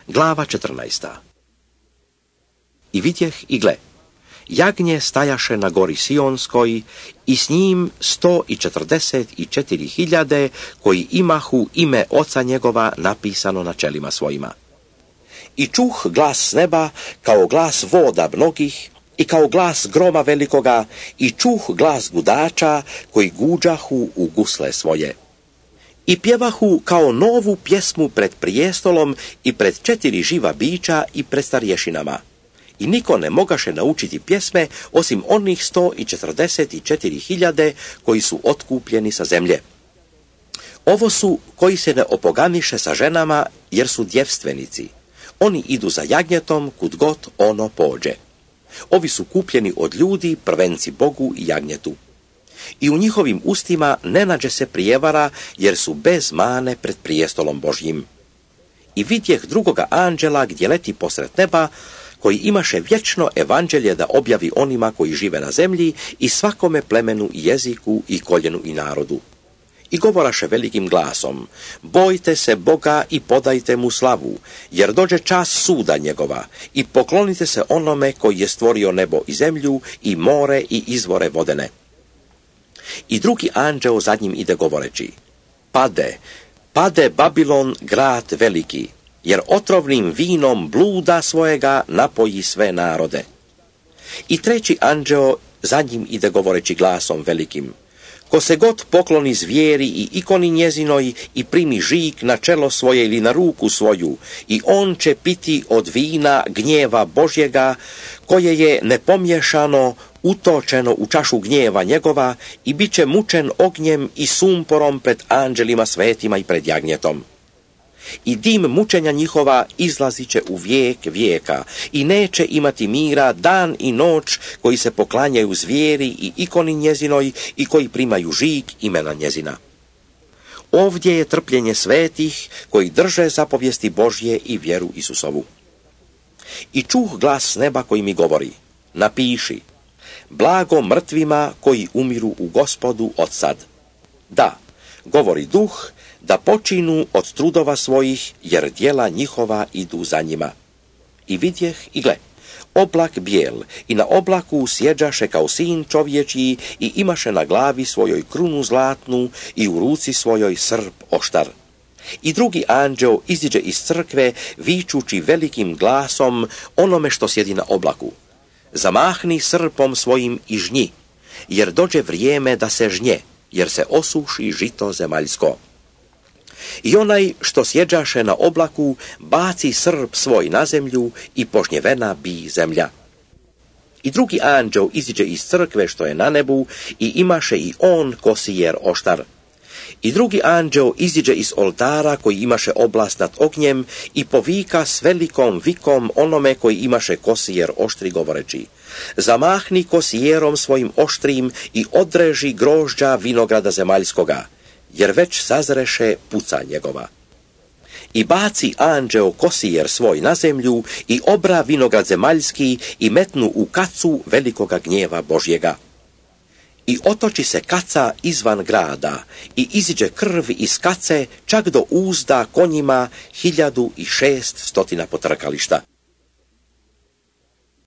Glava 14. I vidjeh i gle, jagnje stajaše na gori Sionskoj i s njim 144.000 koji imahu ime oca njegova napisano na čelima svojima. I čuh glas s neba kao glas voda mnogih i kao glas groma velikoga i čuh glas gudača koji guđahu u gusle svoje. I pjevahu kao novu pjesmu pred prijestolom i pred 4 živa bića i pred starješinama. I niko ne mogaše naučiti pjesme osim onih 144.000 koji su otkupljeni sa zemlje. Ovo su koji se ne opoganiše sa ženama jer su djevstvenici. Oni idu za jagnjetom kud god ono pođe. Ovi su kupljeni od ljudi, prvenci Bogu i jagnjetu. I u njihovim ustima ne nađe se prijevara, jer su bez mane pred prijestolom Božjim. I vidjeh drugoga anđela gdje leti posred neba, koji imaše vječno evanđelje da objavi onima koji žive na zemlji i svakome plemenu i jeziku i koljenu i narodu. I govoraše velikim glasom, bojte se Boga i podajte mu slavu, jer dođe čas suda njegova, i poklonite se onome koji je stvorio nebo i zemlju i more i izvore vodene. I drugi anđeo za njim ide govoreći, pade Babilon grad veliki, jer otrovnim vinom bluda svojega napoji sve narode. I treći anđeo za njim ide govoreći glasom velikim, ko se god pokloni zvijeri i ikoni njezinoj i primi žig na čelo svoje ili na ruku svoju, i on će piti od vina gnjeva Božjega, koje je nepomiješano utočeno u čašu gnjeva njegova, i bit će mučen ognjem i sumporom pred anđelima svetima i pred jagnjetom. I dim mučenja njihova izlazit će u vijek vijeka i neće imati mira dan i noć koji se poklanjaju zvijeri i ikoni njezinoj i koji primaju žig imena njezina. Ovdje je trpljenje svetih koji drže zapovijesti Božje i vjeru Isusovu. I čuh glas s neba koji mi govori, napiši, blago mrtvima koji umiru u Gospodu od sad. Da, govori duh, da počinu od trudova svojih, jer djela njihova idu za njima. I vidjeh i gle, oblak bijel, i na oblaku sjeđaše kao sin čovječji i imaše na glavi svojoj krunu zlatnu i u ruci svojoj srp oštar. I drugi anđeo iziđe iz crkve, vičući velikim glasom onome što sjedi na oblaku. Zamahni srpom svojim i žnji, jer dođe vrijeme da se žnje, jer se osuši žito zemaljsko. I onaj što sjeđaše na oblaku baci srp svoj na zemlju i požnjevena bi zemlja. I drugi anđeo iziđe iz crkve što je na nebu i imaše i on kosijer oštar. I drugi anđeo iziđe iz oltara koji imaše oblast nad ognjem i povika s velikom vikom onome koji imaše kosijer oštri govoreći, zamahni kosijerom svojim oštrim i odreži grožđa vinograda zemaljskoga, jer već sazreše puca njegova. I baci anđeo kosijer svoj na zemlju i obra vinograd zemaljski i metnu u kacu velikoga gnjeva Božjega. I otoči se kaca izvan grada i iziđe krv iz kace čak do uzda konjima 1600 potrkališta.